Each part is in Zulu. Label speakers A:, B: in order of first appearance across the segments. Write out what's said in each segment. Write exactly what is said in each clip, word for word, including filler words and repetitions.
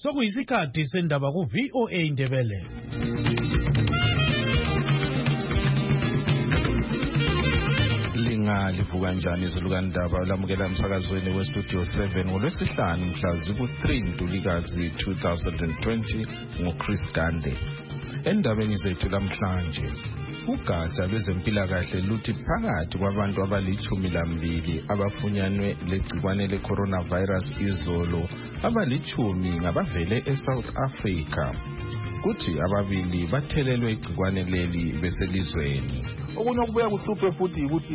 A: Sokuyisikhathi sendaba ku V O A Indebele. Linga livuka kanjani izulukandaba lamukela emsakazweni we Studio seven ngolwesihlanu mhla ziku three Ntulikazi two thousand twenty ngoChris Gande. Endabeni zethu lamhlanje ugatsha lwezempilakahle luthi phakathi kwabantu abalichumi lambili abafunyanwe legcikwane le-coronavirus izolo, abalichumi ngabavele eSouth Africa, kuthi ababili bathelelwe igcikwane leli beselizweni.
B: Okunye okubuya kuhluphe futhi ukuthi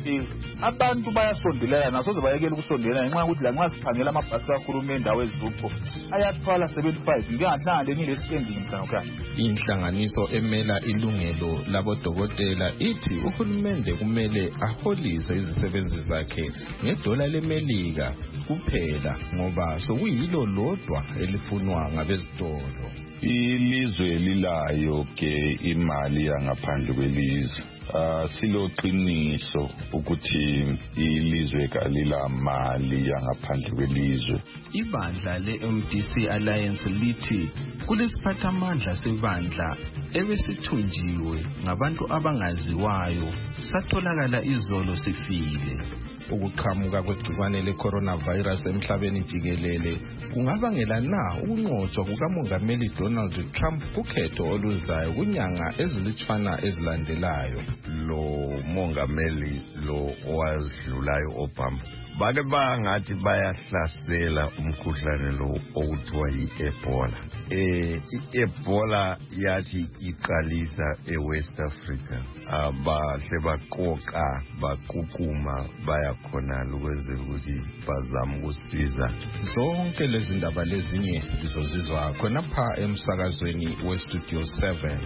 B: abantu bayasondelana nasoze bayekela ukusondelana ngenxa yokuthi lanxa sikhangela amabhasi kahulumende awezupho ayathwala seventy-five ngengahlangane lesitending mhlawumbe.
A: Inhlanganiso emela ilungelo labodokotela ithi uhulumende kumele aholise izisebenzi zakhe ngedola leMelika kuphela ngoba sokuyilo lodwa elifunwa ngabezitolo.
C: Ilizwe lilayo ke imali yangaphandle kwelizwe. Uh, siloqiniso ukuthi ilizwe kalila mali yangaphandle kwelizwe.
D: Ibandla le-M D C Alliance lithi kulesiphathamandla sebandla ebesithunjiwe ngabantu abangaziwayo satholakala izolo sifile.
A: Ukuqhamuka kwegcikwane le-coronavirus emhlabeni jikelele kungabangela na ukunqotshwa kukamongameli Donald Trump kukhetho oluzayo kunyanga ezilutshwana ezilandelayo.
C: Lo mongameli lo owazidlulayo Obama bake bangathi bayahlasela umkhuhlane lo okuthiwa yi-Ebola. Eh i-Ebola yathi iqalisa eWest Africa, abahle baqoqa baqhukuma bayakhona ukwenzela ukuthi bazame ukusiza.
A: Zonke lezi ndaba lezinye zizozizwa khona pha emsakazweni we Studio seven.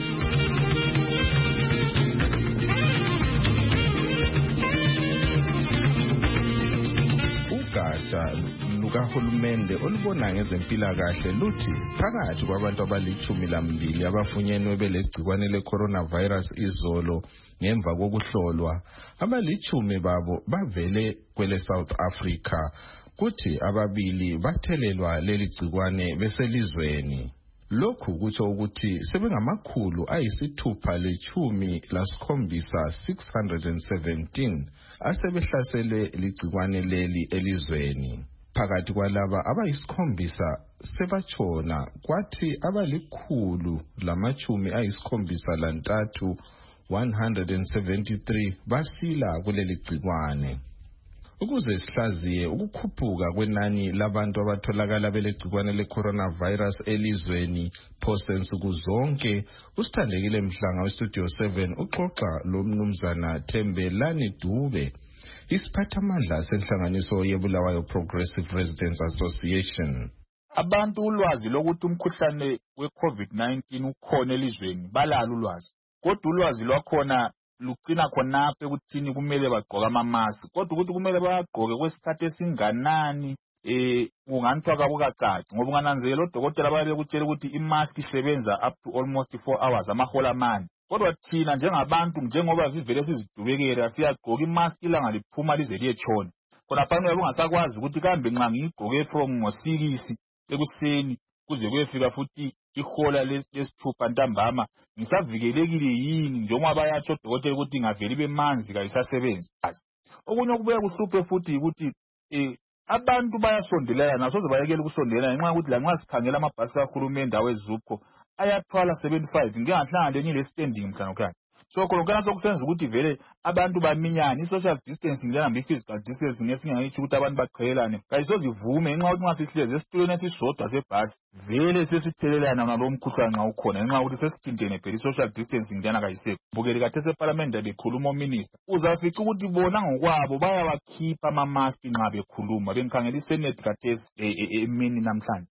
A: Ugatsha lukahulumende olubona ngezempilakahle luthi phakathi kwabantu abalichumi lambili abafunyenwe belegcikwane le-coronavirus izolo ngemva kokuhlolwa, abalichumi babo bavele kwele South Africa, kuthi ababili bathelelwa leli gcikwane beselizweni. Lokhu kutsho ukuthi sebengamakhulu ayisithupha lechumi lasikhombisa six hundred seventeen asebehlaselwe ligcikwane leli elizweni. Phakathi kwalaba abayisikhombisa sebatshona, kwathi abalikhulu lamachumi ayisikhombisa lantathu one hundred seventy-three basila kuleli gcikwane. Ukuze sihlaziye ukukhuphuka kwenani labantu abatholakala belegcikwane le-coronavirus elizweni phose nsuku zonke, usithandekile Mhlanga we-Studio seven uxoxa lo mnumzana Thembelani Dube, isiphathamandla senhlanganiso yeBulawayo Progressive Residents Association.
B: Abantu ulwazi lokuthi umkhuhlane we-COVID nineteen ukhona elizweni balalo ulwazi, kodwa ulwazi lwakhona lugcina khonapho ekuthini kumele bagqoke amamaski, kodwa ukuthi kumele bagqoke kwesikhathi esinganani eh kunganthwa kabukacaci ngoba ungananzela odokotela babe kutshela ukuthi imask isebenza up to almost four hours amahola amane, kodwa thina njengabantu njengoba vivele sizidubekela siyagqoka imask ilanga liphuma lize liyetshona. Khona phana ungasakwazi ukuthi kambe nxa ngigqoke from ngo-six ekuseni kuze kuyefika futhi ihola lesithupha ntambama ngisavikelekile yini njengoba bayatsho odokotela ukuthi ngaveli bemanzi kayisasebenzi. Okunye okubuya kuhluphe futhi ukuthi eh abantu bayasondelana nasoze bayekela ukusondelana ngenxa yokuthi lanxa sikhangela amabhasi kahulumende awezupho ayathwala seventy-five ngengahlangane lesitending mhlawumbe. So khona sokusenza ukuthi vele abantu baminyane, i-social distancing njengambe i-physical distancing ngesingayitsho ukuthi abantu baqhelelane kayisozivume ngenxa yokuthi nxa sihlezi esitulweni esisodwa sebhasi vele sesithelelana nalo mkhuhlane nxa ukhona ngenxa yokuthi sesithintene phela i-social distancing njana kayisekho. Bukele kade seParliament bekhuluma uMinister uzafica ukuthi bona ngokwabo bayawakhipha ama-mask nxa bekhuluma. Bengikhangela iSenate kade emini namhlanje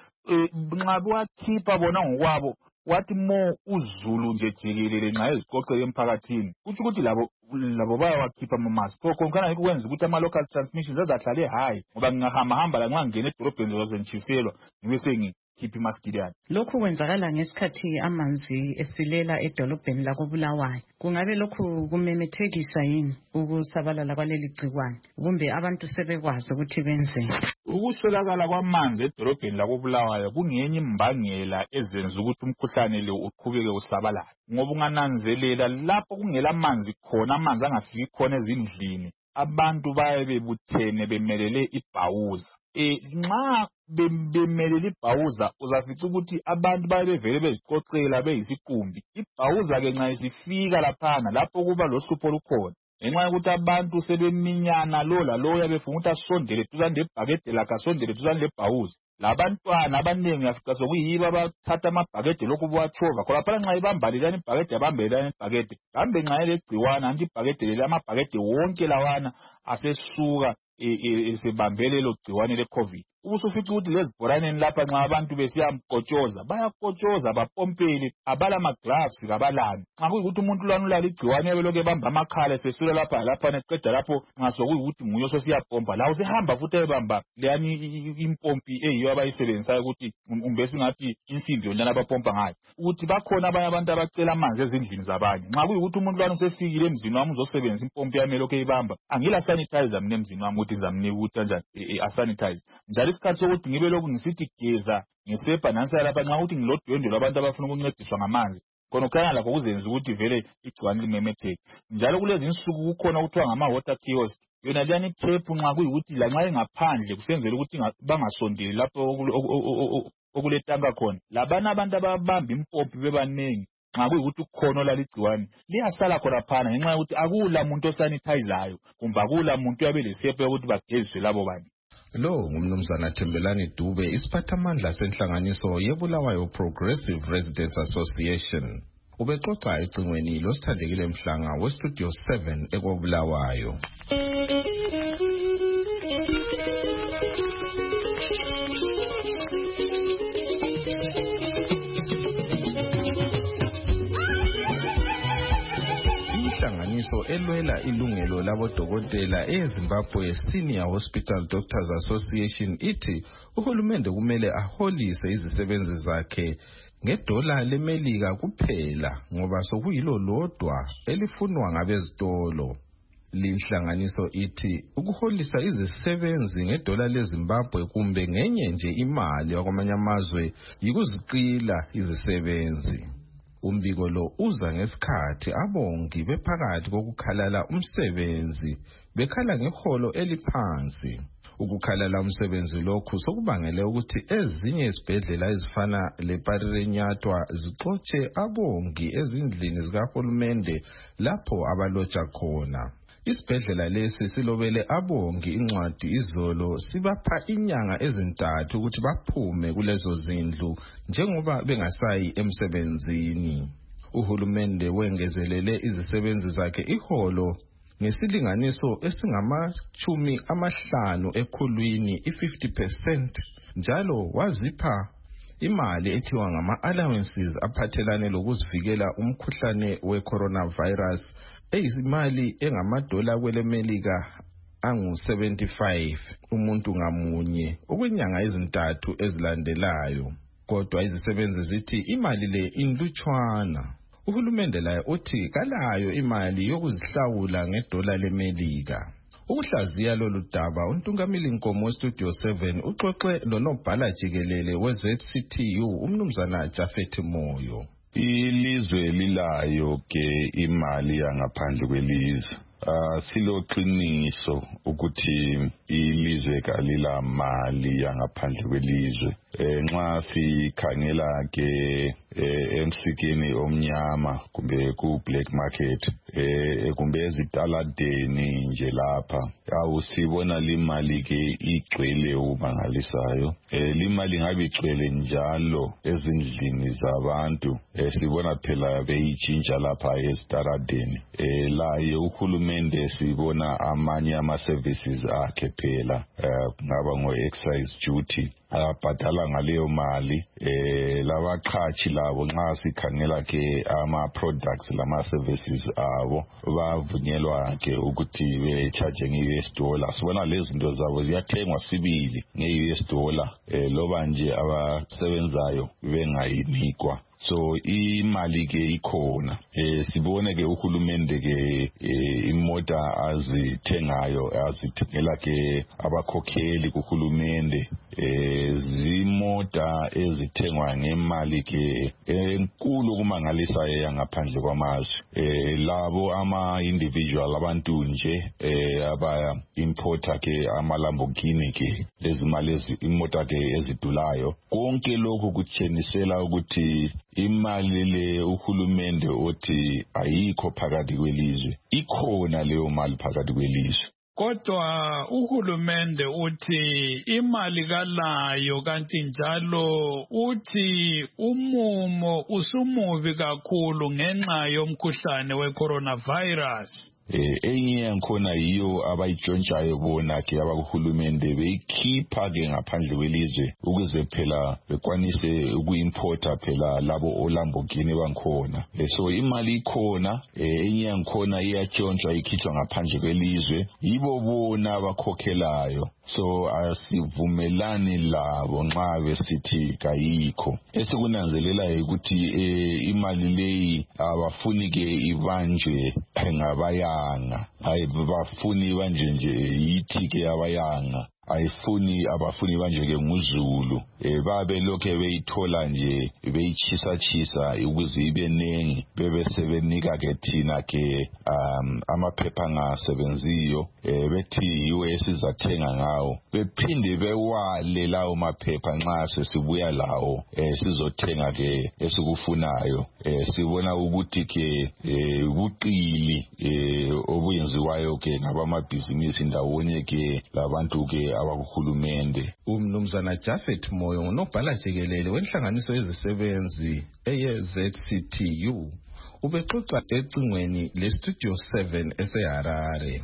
B: nxa bewakhipha bona ngokwabo wathi mo uzulu nje jikelele nxa eziqoqeke emphakathini kuthi ukuthi labo labo bayawakhipha ama-mask. Kokho ngana yikho kwenza ukuthi ama-local transmissions azahlale high ngoba ngingahamba hamba la nxa ngingena edorobheni zozentshiselwa ngibe sengikhipha imask liyani.
E: Lokhu kwenzakala ngesikhathi amanzi esilela edolobheni lakoBulawayo. Kungabe lokhu kumemethekisa yini ukusabalala kwaleli gcikwane kumbe abantu sebekwazi ukuthi benzeni?
B: Ukuswelakala kwamanzi edolobheni lakoBulawayo kungenye imbangela ezenza ukuthi umkhuhlane lo uqhubeke usabalala. Ngoba ungananzelela lapho kungela manzi khona, amanzi angafiki khona ezindlini, abantu baye bebuthene bemelele ibhawuza. Eh nxa bemelele ibhawuza uzafica ukuthi abantu baye bevele beziqoqela beyisiqumbi. Ibhawuza ke nxa isifika laphana lapho kuba lohlupho lukhona. Ngenxa yokuthi abantu sebeminyana lo lalo yabefuna ukuthi asondele duzane lebhakede lakhe asondele duzane lebhawuza. Labantwana abaningi afica sokuyiba abathatha amabhakede lokhu buwatshova khona phela nxa ibambalelana ibhakede abambelana ibhakede kambe nxa elegciwana anti ibhakede leli amabhakede wonke lawana asesuka esebambele lo gciwane le-COVID. Ubusufica ukuthi lezibhoraneni lapha nxa abantu besiyamkotshoza bayakotshoza bapompele abala ama-gloves kabalani. Nxa kuyikuthi umuntu lwana ulala igciwane ebelokhu ebamba amakhala esesula lapha lapha neqeda lapho nxa sokuyikuthi nguye osesiyapompa lawo sehamba futhi ebamba leyani impompi eyiyo abayisebenzisayo ukuthi umbe singathi insimbi yonana abapompa ngayo. Ukuthi bakhona abanye abantu abacela amanzi ezindlini zabanye. Nxa kuyikuthi umuntu lwana usefikile emzini wami uzosebenzisa impompi yami elokhu eyibamba, angila sanitizer mina emzini wami ukuthi zamnika ukuthi kanjani asanitize. Njalo isikhathi sokuthi ngibe lokhu ngisithi geza ngesepa nansi lapha nxa ukuthi ngilodwendwe lwabantu abafuna ukuncediswa ngamanzi khona ukhanya lakho kuzenza ukuthi vele igciwane limemetheke. Njalo kulezi insuku kukhona okuthiwa ngama-water kiosk, yona liyani ikhephu nxa kuyikuthi lanxa engaphandle kusenzela ukuthi bangasondeli lapho okuletanka khona. Labana abantu ababamba impompi bebanengi nxa kuyikuthi ukhona olala igciwane liyasala khona phana ngenxa yokuthi akula muntu osanitizayo kumbe akula muntu uyabe lesepa yokuthi bageziswe labo bantu.
A: Lo ngumnumzana Thembelani Dube, isiphathamandla senhlanganiso yeBulawayo Progressive Residents Association. Ubexoxa ecingweni losithandekile mhlanga weStudio seven ekobulawayo. Inhlanganiso elwela ilungelo labodokotela eZimbabwe Senior Hospital Doctors Association ithi uhulumende kumele aholise izisebenzi zakhe ngedola lemelika kuphela ngoba sokuyilo lodwa elifunwa ngabezitolo. Linhlanganiso ithi ukuholisa izisebenzi ngedola leZimbabwe kumbe ngenye nje imali yakwamanye amazwe yikuziqila izisebenzi. Umbiko lo uza ngesikhathi abongi bephakathi kokukhalala umsebenzi bekhala ngeholo eliphansi. Ukukhalala umsebenzi lokhu sokubangele ukuthi ezinye izibhedlela ezifana leParirenyatwa zixotshe abongi ezindlini zikahulumende lapho abalotsha khona. Isibhedlela lesi silobele abongi incwadi izolo sibapha inyanga ezintathu ukuthi baphume kulezo zindlu njengoba bengasayi emsebenzini. Uhulumende wengezelele izisebenzi zakhe iholo ngesilinganiso esingamachumi amahlanu ekhulwini i-fifty percent njalo wazipha imali ethiwa ngama-allowances aphathelane lokuzivikela umkhuhlane we-coronavirus eyimali engamadola kwelemelika angu seventy-five umuntu ngamunye okwenyanga ezintathu ezilandelayo. Kodwa izisebenzi zithi imali le inlutshwana. Uhulumende laye uthi kalayo imali yokuzihlawula ngedola lemelika. Ukuhlaziya lolu daba uNtungamili Nkomo Studio seven uxoxe lonobhala jikelele we-Z C T U umnumzana Jafet Moyo.
F: Ilizwe lilayo ke imali yangaphandle kwelizwe. Uh, siloqiniso ukuthi ilizwe kalila mali yangaphandle kwelizwe. Eh nxa sikhangela ke eh, emsikeni omnyama kumbe ku black market eh kumbe ezitaladeni nje lapha awusibona limali ke igcwele umangalisayo. Eh limali ngabe igcwele njalo ezindlini zabantu eh sibona phela beyitshintsha lapha ezitaladeni. Eh laye uhulumende sibona amanye ama services akhe phela ngaba ngo excise duty abhadala ngaleyo mali eh labaqhathi labo nxa sikhangela ke ama products lama services abo bavunyelwa ke ukuthi be charge nge-U S dollar. Sibona lezi zinto zabo ziyathengwa sibili nge-U S dollar eh, loba nje abasebenzayo bengayinikwa. So imali ke ikhona eh sibone ke uhulumende ke eh, imota azithengayo azithengela ke abakhokheli kuhulumende eh zimota ezithengwa ngemali ke enkulu kumangalisa yangaphandle kwamazwe eh labo ama individual abantu nje eh aba importer ke ama Lamborghini ke lezi mali imota ke ezidulayo konke lokhu kutshenisela ukuthi imali le uhulumende othi ayikho phakathi kwelizwe ikhona leyo mali phakathi kwelizwe.
G: Kodwa uhulumende uthi imali kalayo kanti njalo uthi umumo usumubi kakhulu ngenxa yomkhuhlane we-coronavirus.
F: Eh enye yankhona yiyo abayitshontshayo bona ke abakuhulumende beyikhipha ke ngaphandle kwelizwe ukuze phela bekwanise ukuimporta phela labo oLamborghini bankhona. Eh, so imali ikhona eh, enye yankhona iyatshontsha ikhitshwa ngaphandle kwelizwe yibo bona abakhokhelayo. So asivumelani labo nxa besithi kayikho. Esikunanzelela ukuthi eh, imali leyi abafuni ke ibanjwe ngabayanga hayi bafuni banje nje yithi ke abayanga ayifuni abafuni banje ke nguzulu eh babe lokho beyithola nje beyichisa chisa ukuze ibe nengi bebe sebenika ke thina ke um amaphepha ngasebenziyo eh bethi U S izathenga ngawo bephinde bewale lawo maphepha nxa sesibuya lawo eh sizothenga ke esikufunayo eh sibona ukuthi ke eh ubuqili eh obuyenziwayo ke ngabamabhizinisi ndawonye ke labantu ke abakuhulumende.
A: Umnumzana Jafet Moyo ngunobhala jikelele wenhlanganiso yezisebenzi eye-Z C T U ubexoxa ecingweni le-Studio seven eseHarare.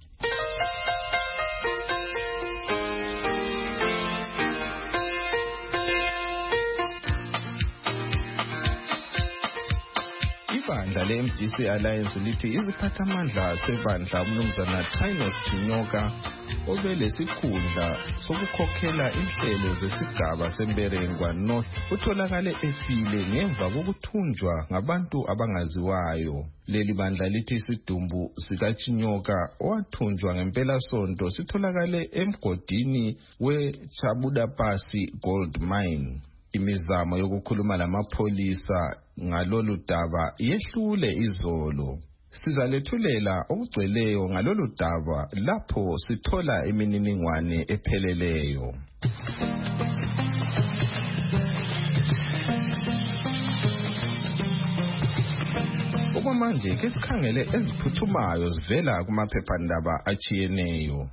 A: Ibandla le-M D C Alliance lithi iziphathamandla sebandla umnumzana Tainos Chinyoka obelesikhundla sokukhokhela inhlelo zesigaba semberengwa North utholakale efile ngemva kokuthunjwa ngabantu abangaziwayo. Leli bandla lithi isidumbu sikaChinyoka owathunjwa ngempela sonto sitholakale emgodini we-Chabudapasi Gold Mine. Imizamo yokukhuluma lamapholisa ngalolu daba yehlule izolo. Sizalethulela okugcweleyo ngalolu daba lapho sithola imininingwane epheleleyo. Okwamanje ke sikhangele eziphuthumayo zivela kumaphephandaba achiyeneyo.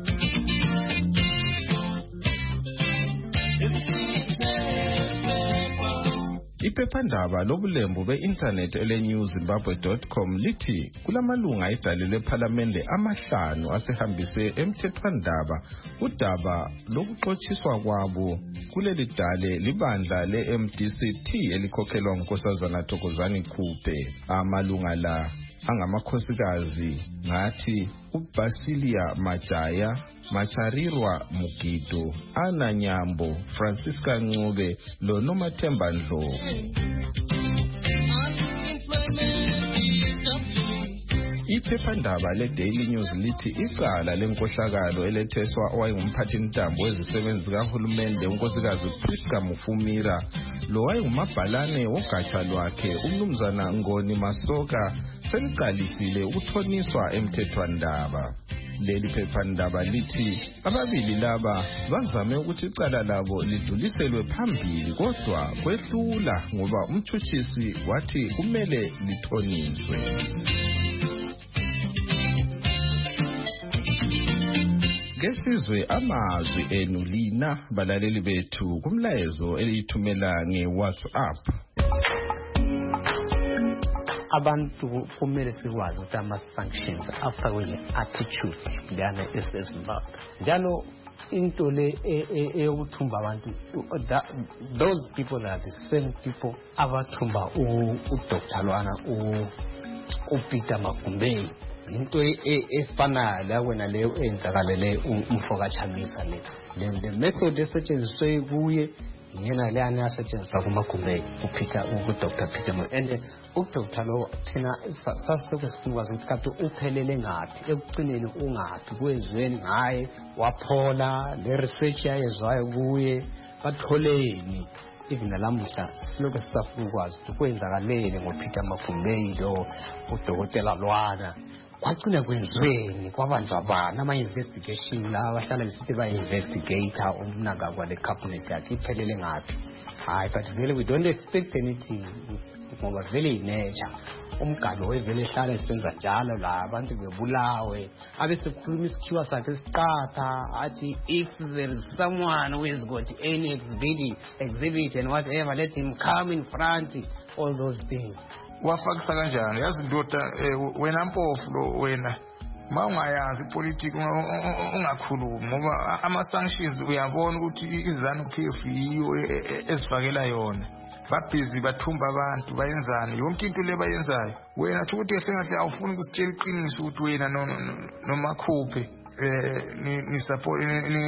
A: Iphephandaba lobulembu be-internet ele-new zimbabwe dot com lithi kulamalunga edale lephalamende amahlanu asehambise emthethwandaba udaba lokuxotshiswa kwabo kuleli dale libandla le-M D C T elikhokhelwa ngunkosazana Thokozani Khuphe. Amalunga la angamakhosikazi ngathi uBasilia Majaya, Macharirwa Mugido, Ana Nyambo, Francisca Ncube loNomathemba Ndlovu. Iphephandaba le-Daily News lithi icala lenkohlakalo eletheswa owayengumphathintambo wezisebenzi kahulumende unkosikazi Priska Mufumira lo wayengumabhalane wogatsha lwakhe umnumzana Ngoni Masoka seliqalisile ukuthoniswa emthethwandaba. Leli phephandaba lithi ababili laba bazame ukuthi icala labo lidluliselwe phambili kodwa kwehlula ngoba umthuthisi wathi kumele lithoniswe. Ngesizwe amazwi enu lina balaleli bethu kumlayezo elithumela nge-WhatsApp.
H: Abantu kumele sikwazi ukuthi ama-sanctions afakwe nge-attitude ngane eSimbabwe. Njalo into le eyokuthumba abantu, those people are the same people abathumba uDr Lwana uPeter Magumbeni. Into efanayo la wena leyo enzakalele umfoka Chamisa le. The method esetshenziswe kuye yena le ana asetshenziswa kuMagumbeni uPeter uDr Peter Magumbeni. And uDr Lo thina sasibeke sikwazi ukuthi kanti uphelele ngapi ekugcineni ungapi kwezweni ngaye waphola le research yayezwayo kuye batholeni. Even nalamuhla silokho sisafuna ukwazi ukuthi kwenzakalele ngoPeter Magumbeni lo uDokotela Lwana kwagcina kwenziweni kwabanjwa bana ama-investigation la bahlala besithi ba-investigator umnaka kwale cabinet yakhe iphelele ngapi. Hayi, but vele we don't expect anything ngoba vele inature umgalo wevele ehlala esenza njalo la abantu bebulawe abesikhuluma isikhiwa sakhe esiqatha athi if there is someone who has got any exhibit exhibit and whatever, let him come in front, all those things.
I: Wafakisa kanjani yazi ndoda wena mpofu lo wena mawungayazi ipolitiki ungakhulumi ngoba ama sanctions uyabona ukuthi izanu P F iyo esifakela yona babhizi bathumba abantu bayenzani yonke into le bayenzayo wena athi ukuthi esengahle awufuni ukusitshela iqiniso ukuthi wena noma khuphe eh ni support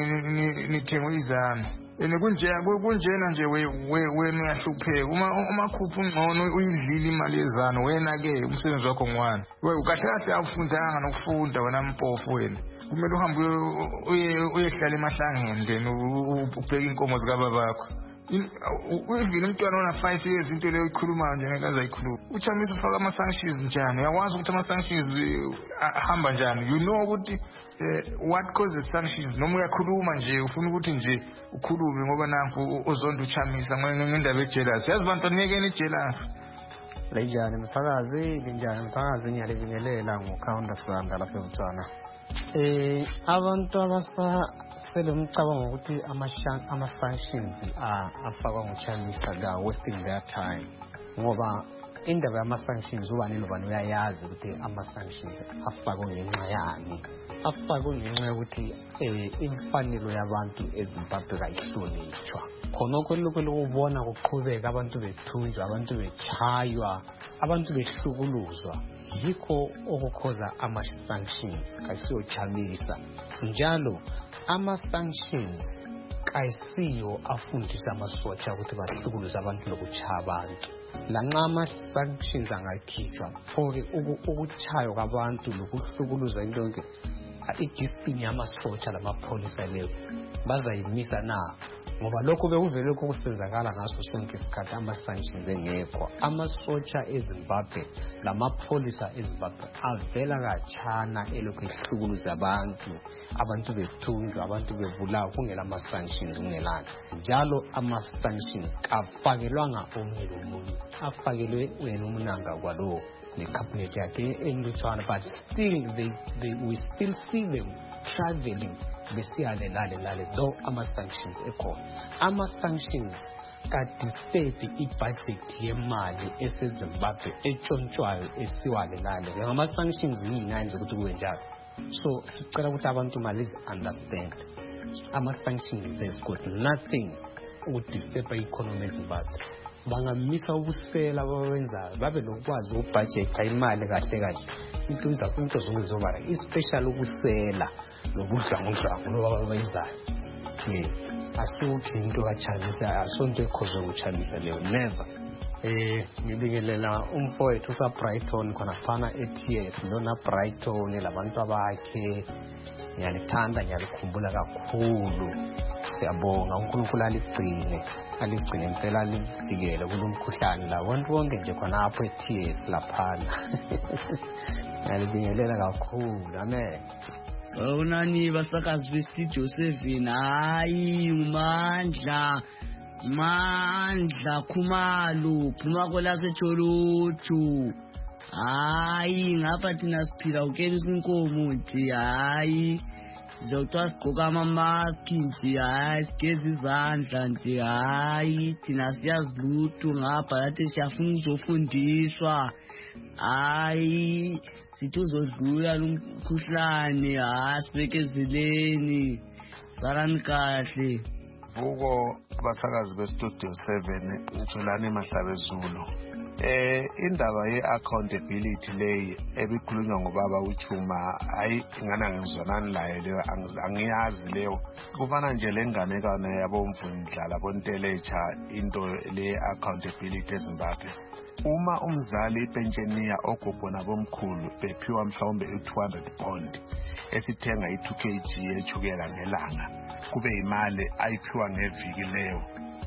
I: ni thengo izanu ene kunje kunjena nje wena uyahlupheka uma umakhupha ungcono uyidlila imali yezano wena ke umsebenzi wakho ngwani we ukahle kahle awufundanga nokufunda wena mpofu wena kumele uhambe uyehlala emahlangeni then ubheke inkomo zika babakho uyivile umntwana ona five years into leyo ikhuluma nje ngeke azayikhuluma uChamisa ufaka ama sanctions njani uyawazi ukuthi ama sanctions ahamba njani you know ukuthi what causes sanctions noma uyakhuluma nje ufuna ukuthi nje ukhulume ngoba nanku uzonda uChamisa ngendaba ejealous yazi abantu ngeke ni jealous
H: lejana msakazi linjani msakazi ngiyalibingelela ngokhawunda sanga lapha eBotswana. Eh abantu abasa selomcabango ukuthi ama sanctions afakwa nguChamisa ka wasting their time ngoba indaba yama sanctions ubani nobani uyayazi ukuthi ama sanctions afakwa ngenxa yani afakwa ngenxa yokuthi eh imfanelo yabantu eZimbabwe kayihlonishwa khonokho lokho lokubona kuqhubeka abantu bethunjwa abantu bechaywa abantu behlukuluzwa yikho okukhoza ama sanctions kasiyo Chamisa njalo ama sanctions kayisiyo afundisa amasotsha ukuthi bahlukuluza abantu lokuchaya abantu lanxa ama sanctions angakhitshwa for ukuchaywa kwabantu lokuhlukuluza into yonke idiscipline yamasotsha lamapholisa leyo bazayimisa na ngoba lokho bekuvele ukusenzakala ngaso sonke isikhathi ama sanctions engekho amasotsha eZimbabwe lamapholisa eZimbabwe avela kachana elokhu ehlukuluza abantu abantu bethunjwa abantu bebulawa kungela ama sanctions kungelana njalo ama sanctions kafakelwanga omnye lomunye afakelwe wena umunanga kwalo necabinet yakhe enlutshwana but still they, they we still see them traveling besiyale lale lale though ama sanctions ekhona ama sanctions kadifethi ibudget yemali eseZimbabwe etshontshayo esiwale lale ngama sanctions yini ukuthi kube njalo so sicela ukuthi abantu malize understand ama sanctions has got nothing to disturb economy eZimbabwe bangamisa ubusela bawenza babe lokwazi ubudget imali kahle kahle into izakuthi into zokuzoba especially ubusela lobudlangudlangu loba bayenzayo eh asuthi into kaChamisa asonto ekhozo kuChamisa leyo never eh ngibingelela umfowethu sa Brighton khona phana eT S lona Brighton labantu abakhe ngiyalithanda ngiyalikhumbula kakhulu siyabonga uNkulunkulu aligcine aligcine impela livikele kulomkhuhlane la wonke wonke nje khona apho eT S laphana ngiyalibingelela kakhulu amen.
J: Unani basakazi bestudio seven hayi umandla mandla Khumalo phuma kola seJoloju hayi ngapha thina siphila ukenisa inkomo nje hayi sizotwa sigqoka ama mask nje hayi sigeza izandla nje hayi thina siyazilutho ngapha lathi siyafuna ukuzofundiswa hayi sithi uzodlula lumkhuhlane asibekezeleni salani kahle.
K: Vuko abasakazi bestudio seven ngitholani Mahlabe Zulu. Eh indaba ye-accountability leyi ebikhulunywa ngobaba uChuma hayi ngana ngizwanani layo leyo angiyazi leyo kufana nje lenganekane yabomvundla bontelecha into le-accountability eZimbabwe. Uma umzali ipensheniya ogogo nabomkhulu bephiwa mhlawumbe u-two hundred pound esithenga i-two kilograms yechukela ngelanga kube imali ayiphiwa ngeviki leyo.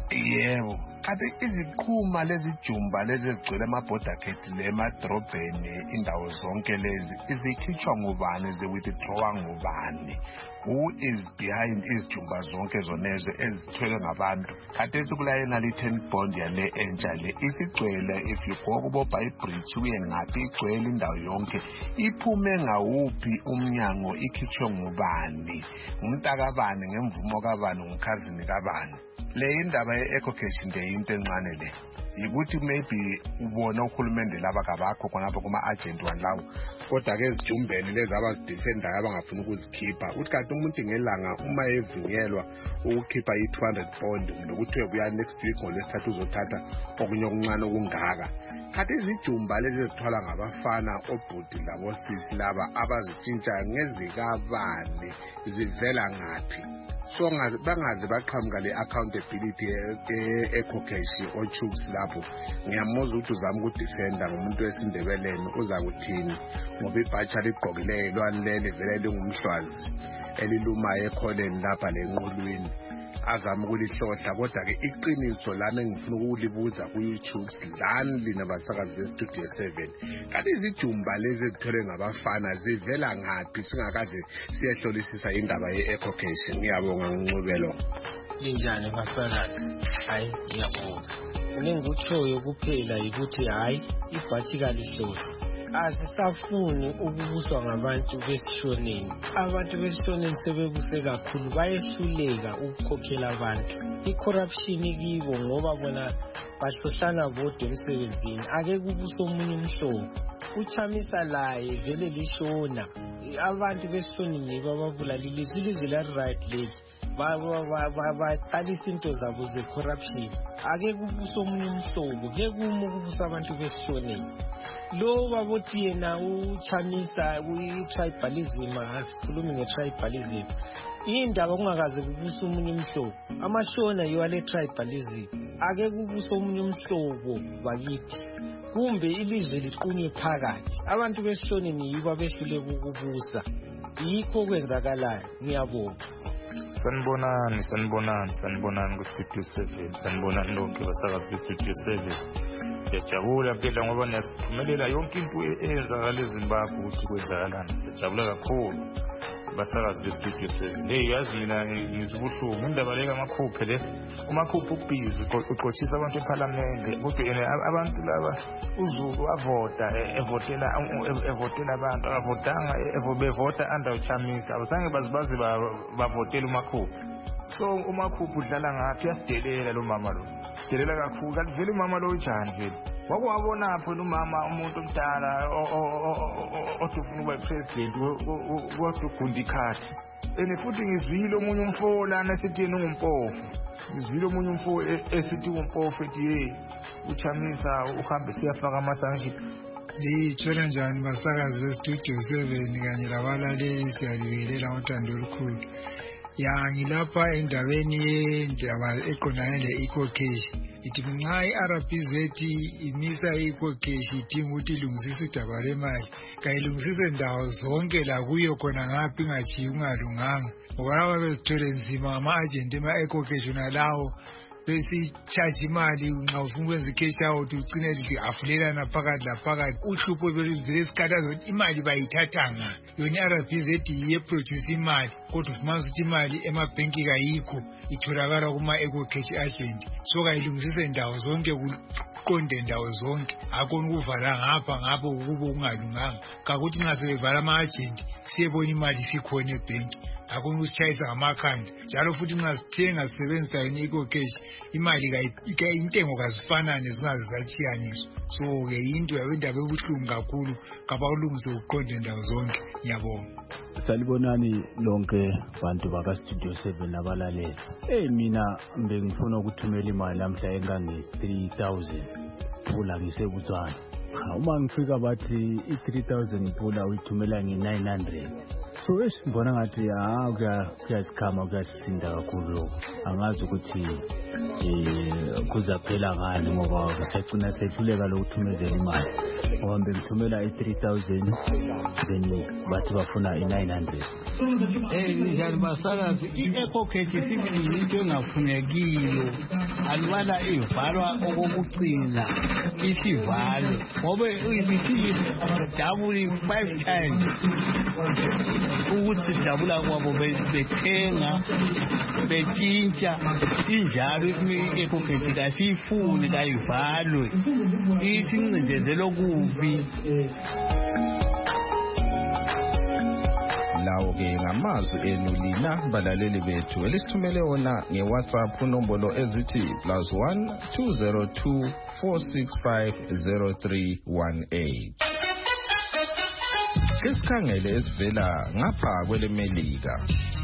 K: Yebo, kanti iziqhuma lezi jumba lezi ezigcwele amabhoda khethi le emadrobheni indawo zonke lezi izikhitshwa ngubani ze-withdrawa ngubani? Who is behind izijumba zonke zonezo ezithwele ngabantu? Khathesi kulayena li-ten bond yale entsha le isigcwele if you go kubo Bridge uye ngaphi igcwele indawo yonke iphume ngawuphi umnyango ikhitshwe ngubani? Umntakabani ngemvumo kabani ngumkhazini kabani? Le indaba ye-eco-cash nje into encane le yikuthi maybe ubona uhulumende laba kabakho khonapho kuma-agent wanlawo kodwa-ke ezijumbeni lezi abazidefendayo abangafuni ukuzikhipha uthi kanti umuntu ngelanga uma evunyelwa ukukhipha i-two hundred pound nokuthi ubuya next week ngolesithathu uzothatha okunye okuncane okungaka. Kanti izijumba lezi ezithwala ngabafana obhudi labosisi laba abazitshintsha ngezikabani zivela ngaphi? So bangaze baqhamuka le accountability e-eco-cash o-Chuks lapho ngiyamuza ukuthi uzama ukudefenda ngomuntu wesindebeleni uza kuthini ngoba ibhatsha ligqokileyo lwanilele vele lingumhlwazi elilumayo ekholeni lapha lenqulwini azama ukulihlohla kodwa-ke iqiniso lami engifuna ukulibuza ku-Chuks lani lina basakazi bestudio seven kanti izijumba lezi ezithwele ngabafana zivela ngaphi singakaze siyehlolisisa indaba ye-eco-cash? Ngiyabonga ngincubelo.
L: Linjani basakazi? Hayi ngiyabonga. Engikutshoyo kuphela yikuthi hayi ibhathi kalihlohla. Asisafuni ukubuswa ngabantu besishoneni. Abantu besishoneni sebebuse kakhulu bayehluleka ukukhokhela abantu. I-corruption kibo ngoba bona bahlohlana bodwa emsebenzini. Ake kubuso omunye umhlobo. Uchamisa laye vele lishona. Abantu besishoneni bababulalile ilizwe la-right lady. Baqalisa into zabo ze-corruption. Ake kubuso omunye umhlobo. Ke kuma ukubusa abantu besishoneni. Lo babothi yena uchamisa kwi-tribalism asikhulumi nge-tribalism indaba kungakaze kubusa omunye umhlobo amashona yiwale tribalism ake kubusa omunye umhlobo bakithi kumbe ilizwe liqunywe phakathi abantu besishoneni yibo abehluleka ukubusa yikho kwenzakalayo. Ngiyabonga.
I: Sanibonani, sanibonani, sanibonani ku-Studio seven, sanibonani lonke basakazi be-Studio seven. Siyajabula phela ngoba niyasiphumelela yonke into eyenzakala eZimbabwe ukuthi kwenzakalani. Siyajabula kakhulu basakazi be-Studio seven. Hey, yazi mina ngizibuhlungu indaba le kaMakhuphe le. uMakhuphe ubhizi uxoxisa abantu eParliament kodwa yena abantu laba uZulu avota evotela evotela abantu avotanga bevota under uChamisa abazange bazibazi bavotela uMakhuphe. So uMakhuphe udlala ngaphi? Yasidelela lo mama lo. Sidelela kakhulu kanti vele umama lo ujani vele wakwabona pho umama umuntu omdala othi ufuna ukuba president wadugundi khathi ene futhi ngizwile omunye umfo lana esithi yena ungumpofu. Ngizwile omunye umfo esithi ungumpofu ethi hey uChamisa uhambe siyafaka amasanction.
M: Litshona njani basakazi bestudio seven kanye labalaleli siyalibelela ngothando olukhulu. Ya ngilapha endabeni yendaba eqondane le-eco-cash ithi nxa i-R P Z imisa i-eco-cash idinga ukuthi ilungisise idaba lemali kayilungisise ndawo zonke la kuyo khona ngaphi ingachiyi kungalunganga ngoba laba bezithwele nzima ama-agent ema-eco-cash nalawo besichaji imali nxa ufuna ukwenza i-cash out ucine lithi afulelana phakathi laphakathi uhlupho vele sikhathaza ukuthi imali bayithathanga yona i-R P Z iyeproduce imali kodwa ufumanisa ukuthi imali emabhenki kayikho itholakala kuma-eco-cash agent so kayilungisise ndawo zonke kuqonde ndawo zonke akhona ukuvala ngapha ngapho kubo kungalunganga kakuthi nxa sebevala ama-agent siyebona imali sikhona ebhenki akhona ukusitshayisa ngamakhanda njalo futhi nxa sithenga sisebenzisa yini i-ecocash imali intengo kazifanane zingaze zatshiyaniswa so-ke yinto yabendaba ebuhlungu kakhulu kabakulungise uqonde ndawo zonke. Ngiyabonga.
N: Salibonani lonke bantu baka-Studio seven abalaleli. Hey mina bengifuna ukuthumela imali namhla engange-three thousand pula ngisebutswana. Uma ngifika bathi i-three thousand pula uyithumela nge-nine hundred. So esibona ngathi ah kuyasikhama kuyasisinda kakhulu lokho. Angazi ukuthi eh kuzaphela ngani ngoba kusagcina sehluleka lokuthumezela imali. Ngoba ngithumela i-three thousand then bathi bafuna i-nine hundred.
O: Eh njalo basakazi i-ecocash sibili into engafunekile alibala ivalwa okokucina isivalo ngoba ibisithi double five times ukuthi dabula kwabo bethenga betintsha injalo i-ecocash kasifuni kayivalwe isincindezelo kubi.
A: Lawo ke ngamazwi enu lina balaleli bethu elisithumele wona ngeWhatsApp unombolo ezithi plus one two zero two four six five zero three one eight. Sesikhangele esivela ngapha kwelemelika.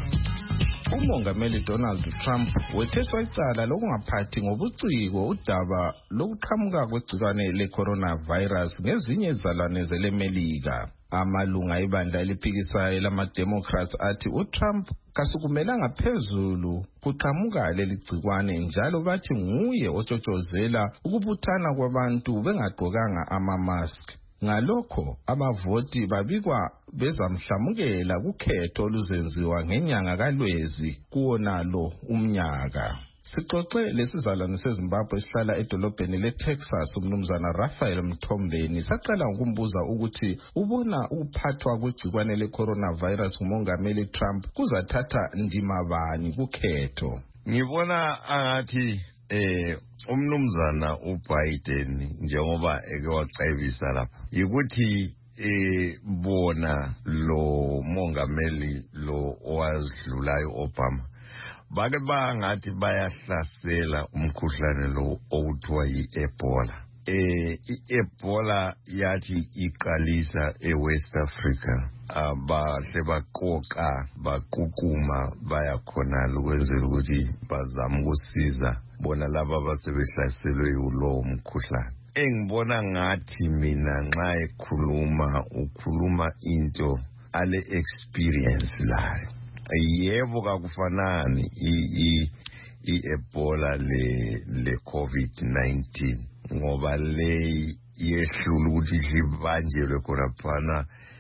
A: Umongameli Donald Trump wetheswa icala lokungaphathi ngobuciko udaba lokuqhamuka kwegcikwane le-coronavirus ngezinye izalwane zelemelika. Amalunga ibandla eliphikisayo lama-Democrats athi uTrump kasukumelanga phezulu kuqhamuka leli gcikwane njalo bathi nguye otshotshozela ukubuthana kwabantu bengagqokanga ama-mask. Ngalokho abavoti babikwa bezamhlamukela kukhetho oluzenziwa ngenyanga kaLwezi kuwonalo umnyaka. Sixoxe lesizalwane seZimbabwe esihlala edolobheni leTexas umnumzana Raphael Mthombeni saqala ukumbuza ukuthi ubona ukuphathwa kwegcikwane le-coronavirus ngumongameli Trump kuzathatha ndima bani kukhetho.
C: Ngibona angathi eh umnumzana uBiden njengoba eke wacebisa lapha yikuthi eh bona lo mongameli lo owazidlulayo Obama bake bangathi bayahlasela umkhuhlane lo okuthiwa yi-Ebola. Eh i-Ebola yathi iqalisa eWest Africa. Abahle baqoqa baqhukuma bayakhona ukwenzela ukuthi bazame ukusiza bona laba abasebehlaselwe yilowo mkhuhlane. Engibona ngathi mina nxa ekhuluma ukhuluma into ale experience layo. Yebo kakufanani i i-Ebola le le COVID nineteen ngoba le yehlula ukuthi libanjelwe khona phana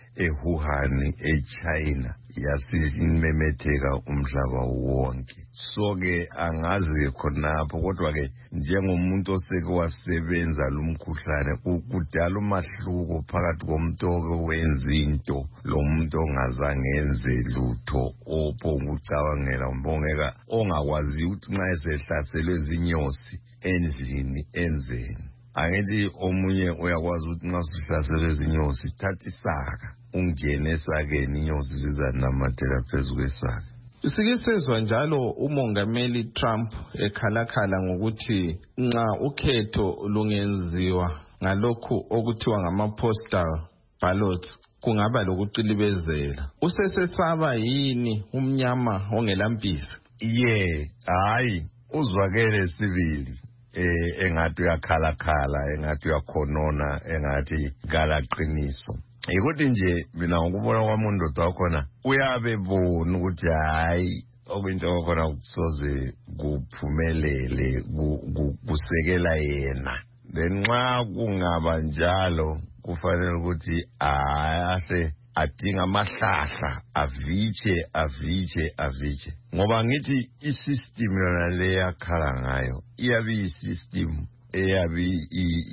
C: eWuhan eChina yasimemetheka umhlaba wonke. So ke angazi khonapho kodwa ke njengomuntu oseke wasebenza lumkhuhlane kudala umahluko phakathi komuntu owenza into lo muntu ongazange enze lutho ophonga ucabangela umbongeka ongakwazi ukuthi nxa esehlaselwe zinyosi endlini enzeni. Angithi omunye uyakwazi ukuthi nxa usihlaselwe zinyosi thatha isaka ungene esakeni inyosi zizanamathela phezu kwesaka.
A: Sike sezwa njalo umongameli Trump ekhalakhala ngokuthi nxa ukhetho lungenziwa ngalokhu okuthiwa ngama-postal ballots kungaba lokuqilibezela. Usesesaba yini umnyama ongelampisi?
C: Ye, hayi uzwakele sibili. Eh engathi uyakhalakhala engathi uyakhonona engathi kalaqiniso. Yikuthi nje mina ngokubona kwami undoda wakhona uyabe bona ukuthi hayi okwinto wakhona kusoze kuphumelele kusekela yena. Then nxa kungaba njalo kufanele ukuthi ahle adinga amahlahla aviche aviche aviche ngoba ngithi isystem yona le yakhala ngayo iyabe isystem eyabi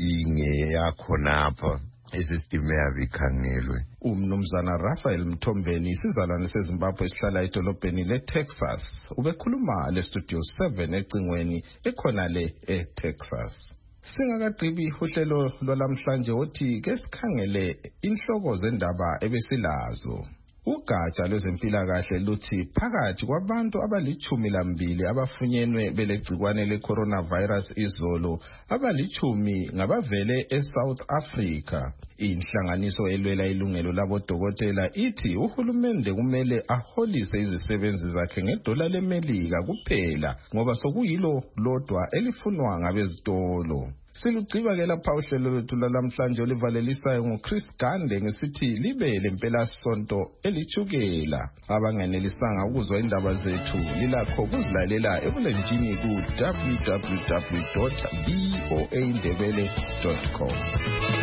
C: ingeyakhonapha isystem eyabe ikhangelwe.
A: Umnumzana Raphael Mthombeni isizalwane seZimbabwe esihlala edolobheni leTexas ubekhuluma leStudio seven ecingweni ekhona le eTexas. Singakagqibi uhlelo lwalamhlanje othi ke sikhangele inhloko zendaba ebesilazo. Ugatsha lwezempilakahle luthi phakathi kwabantu abalichumi lambili abafunyenwe belegcikwane le-coronavirus izolo, abalichumi ngabavele e-South Africa. Inhlanganiso elwela ilungelo labodokotela ithi uhulumende kumele aholise izisebenzi zakhe ngedola leMelika kuphela ngoba sokuyilo lodwa elifunwa ngabezitolo. Silugqiba ke lapha uhlelo lwethu lamhlanje olivalelisayo nguChris Gande ngesithi libe lempela sonto elichukela. Abangenelisanga ukuzwa indaba zethu lilakho kuzilalela ebulenjini ku w w w dot v o a ndebele dot com.